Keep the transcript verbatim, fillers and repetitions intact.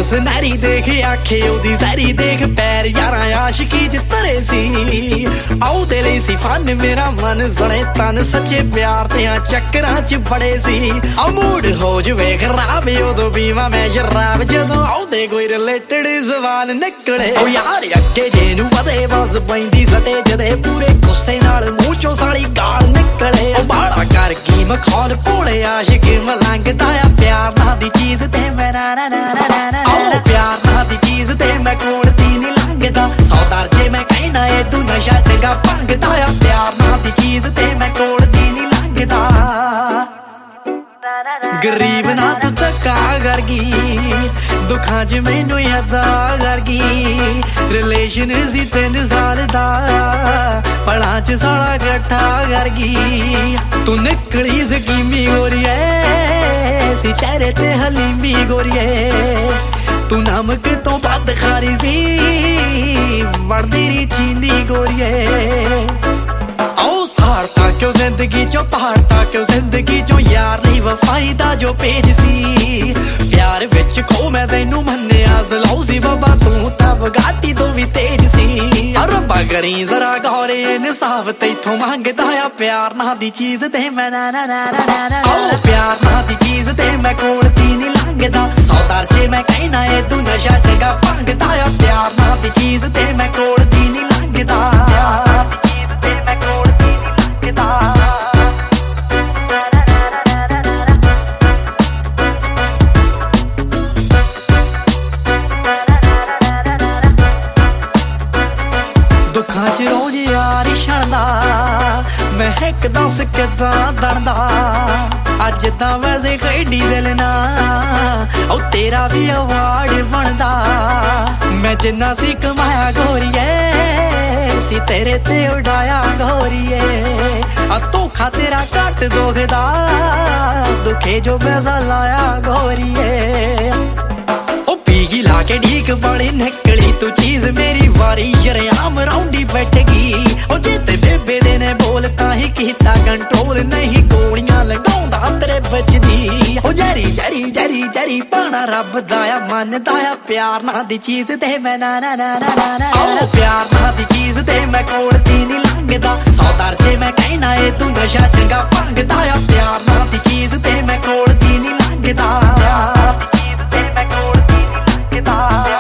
ਸੁਨਹਿਰੀ ਦੇਖ ਆਖੇ ਉਹਦੀ ਜ਼ਹਿਰੀ ਦੇਖ ਪੈਰ ਯਾਰਾਂ ਆਸ਼ਕੀ ਚ ਤਰੇ ਸੀ ਆਉ ਦੇ ਲਈ ਸੀ ਫਨ ਮੇਰਾ ਮਨ ਸੁਣੇ ਤਨ ਸੱਚੇ ਪਿਆਰ ਤੇ ਆ ਚੱਕਰਾਂ ਚ ਬੜੇ ਸੀ ਆ ਮੂਡ ਹੋ ਜਵੇ ਖਰਾਬ ਉਦੋਂ ਪੀਵਾਂ ਮੈਂ ਸ਼ਰਾਬ ਜਦੋਂ ਆਉਂਦੇ ਕੋਈ ਰਿਲੇਟਡ ਸਵਾਲ ਨਿਕਲੇ ਉਹ ਯਾਰ ਅੱਗੇ ਜੇ ਨੂੰ ਵਧੇ ਬਸ ਪੈਂਦੀ ਸਟੇ ਜਦੇ ਪੂਰੇ ਗੁੱਸੇ ਨਾਲ ਮੂੰਹ ਚੋਂ ਸਾਲੀ ਗਾਲ ਨਿਕਲੇ ਉਹ ਬਾਲਾ ਕਰ ਕੀ ਮਖੌਲ ਭੋਲੇ ਆਸ਼ਿਕ ਮਲੰਗਦਾ ਆ ਪਿਆਰ ਨਾ ਦੀ ਚੀਜ਼ ਤੇ ਮੈਂ ਨਾ ਨਾ ਨਾ ਨਾ ਨਾ ਪਿਆਰ ਨਾ ਦੀ ਚੀਜ਼ ਤੇ ਮੈਂ ਕੋਲ ਦੀ ਨਹੀਂ ਲੰਘਦਾ ਸੌਦਾਰ ਜੇ ਮੈਂ ਕਹਿਣਾ ਏ ਤੂੰ ਨਸ਼ਾ ਚੰਗਾ ਭੰਗਦਾ ਆ ਪਿਆਰ ਨਾ ਦੀ ਚੀਜ਼ ਤੇ ਮੈਂ ਕੋਲ ਦੀ ਨਹੀਂ ਲੰਘਦਾ ਗਰੀਬ ਨਾ ਤੂੰ ਧੱਕਾ ਕਰ ਗਈ ਦੁੱਖਾਂ ਚ ਮੈਨੂੰ ਯਾਦਾਂ ਕਰ ਗਈ ਰਿਲੇਸ਼ਨ ਸੀ ਤਿੰਨ ਸਾਲ ਦਾ ਪਲਾਂ ਚ ਸਾਲਾ ਇਕੱਠਾ ਕਰ ਗਈ ਤੂੰ ਨਿਕਲੀ ਸਕੀਮੀ ਗੋਰੀਏ ਸੀ ਚਿਹਰੇ ਤੇ ਹਲੀਮੀ ਗੋਰੀਏ ਤੂੰ ਨਮਕ ਤੋਂ ਵੱਧ ਖਾਰੀ ਸੀ ਵੜਦੀ ਨੀ ਚੀਨੀ ਗੋਰੀਏ ਆਓ ਸਹਾਰਤਾ ਕਿਉਂ ਜ਼ਿੰਦਗੀ ਚੋਂ ਪਹਾੜਤਾ ਕਿਉਂ ਜ਼ਿੰਦਗੀ ਚੋਂ ਯਾਰ ਲਈ ਵਫਾਈ ਦਾ ਜੋ ਪੇਜ ਸੀ ਪਿਆਰ ਵਿੱਚ ਖੋ ਮੈਂ ਤੈਨੂੰ ਮੰਨਿਆ ਜ਼ਲਾਉ ਸੀ ਬਾਬਾ ਤੂੰ ਤਾਂ ਵਗਾਟੀ ਤੋਂ ਵੀ ਤੇਜ ਸੀ ਰੱਬਾ ਕਰੀ ਜ਼ਰਾ ਗੌਰੇ ਇਨਸਾਫ ਤੈਥੋਂ ਮੰਗਦਾ ਆ ਪਿਆਰ ਨਾ ਦੀ ਚੀਜ਼ ਤੇ ਮੈਂ ਨਾ ਨਾ ਨਾ ਨਾ ਨਾ ਪਿਆਰ ਨਾ ਦੀ ਚੀਜ਼ ਤੇ ਮੈਂ ਕੋਲ ਦੀ ਨਹੀਂ ਲੰਘਦਾ ਸੌਦਾਰ ਜੇ ਮੈਂ ਕਹਿਣਾ ਏ ਤੂੰ ਨਸ਼ਾ ਚੰਗਾ ਭੰਗਦਾ ਆ ਪਿਆਰ ਨਾ ਦੀ ਚੀਜ਼ ਤੇ ਮੈਂ ਕੋਲ ਦੀ ਨਹੀਂ ਲੰਘਦਾ ਦੁੱਖਾਂ ਚ ਰੋਜ਼ ਯਾਰ ਛਣਦਾ ਮੈਂ ਇੱਕ ਦੱਸ ਕਿੱਦਾਂ ਦਣਦਾ ਅੱਜ ਤਾਂ ਵੈਸੇ ਖੇਡੀ ਦਿਲ ਨਾ ਉਹ ਤੇਰਾ ਵੀ ਅਵਾਰਡ ਬਣਦਾ ਮੈਂ ਜਿੰਨਾ ਸੀ ਕਮਾਇਆ ਗੋਰੀਏ ਸੀ ਤੇਰੇ ਤੇ ਉਡਾਇਆ ਗੋਰੀਏ ਆ ਧੋਖਾ ਤੇਰਾ ਘੱਟ ਦੁਖਦਾ ਦੁਖੇ ਜੋ ਪੈਸਾ ਲਾਇਆ ਗੋਰੀਏ ਉਹ ਪੀਗੀ ਲਾ ਕੇ ਢੀਕ ਬੜੀ ਨਿਕਲੀ ਤੂੰ ਚੀਜ਼ ਮੇਰੀ ਵਾਰੀ ਜਰਿਆਮ ਰੌਂਡੀ ਬੈਠ ਗਈ ਉਹ ਜੇ ਤੇ ਬੇਬੇ ਦੇ ਨੇ ਬੋਲ ਤਾਂ ਹੀ ਕੀਤਾ ਕੰਟਰੋਲ ਨਹੀਂ ਗੋਲੀਆਂ ਲਗਾਉਂਦਾ ਤੇਰੇ ਵੱਜਦੀ ਉਹ ਜਰੀ ਜਰੀ ਜਰੀ ਜਰੀ ਪਾਣਾ ਰੱਬ ਦਾ ਆ ਮੰਨਦਾ ਆ ਪਿਆਰ ਨਾ ਦੀ ਚੀਜ਼ ਤੇ ਮੈਂ ਨਾ ਨਾ ਨਾ ਨਾ ਨਾ ਪਿਆਰ ਨਾ ਦੀ ਚੀਜ਼ ਤੇ ਮੈਂ ਕੋਲ ਦੀ ਨਹੀਂ ਲੰਘਦਾ ਸੌਦਾਰ ਜੇ ਮੈਂ ਕਹਿਣਾ ਏ ਤੂੰ ਨਸ਼ਾ ਚੰਗਾ ਭੰਗਦਾ ਆ ਪਿਆਰ ਨਾ ਦੀ ਚੀਜ਼ ਤੇ ਮੈਂ ਕੋਲ ਦੀ ਨਹੀਂ ਲੰਘਦਾ ਪਿਆਰ ਦੀ ਚੀਜ਼ ਤੇ ਮੈਂ ਕੋਲ ਦੀ ਨਹੀਂ ਲੰਘਦਾ